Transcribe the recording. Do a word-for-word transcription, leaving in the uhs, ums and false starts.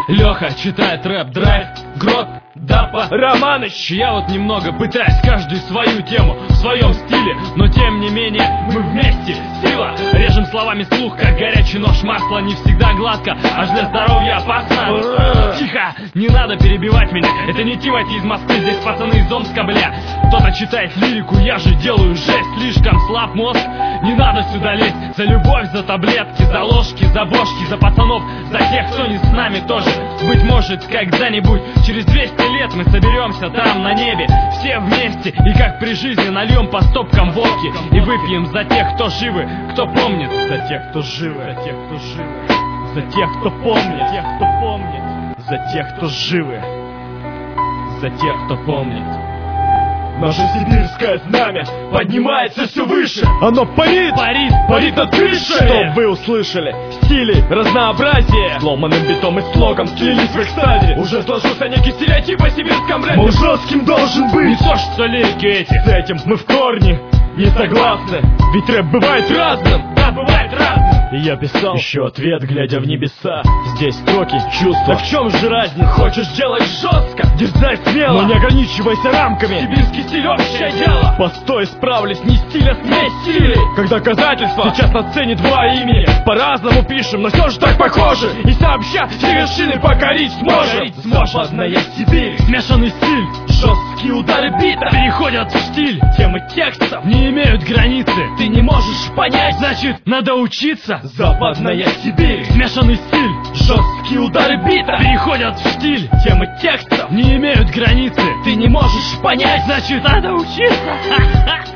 Леха читает рэп, драйв, грот, Дапа, Романыч. Я вот немного пытаюсь каждый свою тему в своем стиле, но тем не менее мы вместе. Сила, режем словами слух, как горячий нож. Масло не всегда гладко, аж для здоровья опасно. Тихо, не надо перебивать меня. Это не Тимати из Москвы, здесь пацаны из Омска, бля. Кто-то читает лирику, я же делаю жесть. Слишком слаб мозг, не надо сюда лезть. За любовь, за таблетки, за ложки, за бошки, за пацанов, за тех, кто не с нами тоже. Быть может, когда-нибудь, через двести лет мы соберемся там на небе, все вместе, и как при жизни нальем по стопкам водки и выпьем за тех, кто живы, кто помнит. За тех, кто живы, за тех, кто живы, за тех, кто помнит, тех, кто помнит, за тех, кто живы, за тех, кто помнит. Наше сибирское знамя поднимается все выше. Оно парит, парит, парит над крышей. Чтоб вы услышали стили, разнообразие, сломанным битом и слогом слились в экстазе. Уже сложился некий стереотип о сибирском рэпе. Мол, жестким должен быть. Не то, что лирики эти. С этим мы в корне не согласны. Ведь рэп бывает разным. Да, бывает разным. И я писал еще ответ, глядя в небеса. Здесь строки, чувства. Так в чем же разница? Хочешь делать жестко? Дерзай смело, но не ограничивайся рамками. Сибирский стиль общее дело. Постой, справлюсь, не стиль, а смесь стилей. Как доказательство, сейчас на сцене два имени. По-разному пишем, но все же так похоже. И сообща все вершины покорить сможем. Западная Сибирь, смешанный стиль, жесткие удары бита переходят в стиль. Темы текстов не имеют границы. Ты не можешь понять, значит надо учиться. Западная Сибирь, смешанный стиль, жесткие удары бита переходят в стиль. Темы текстов не имеют границы. Ты не можешь понять, значит надо учиться.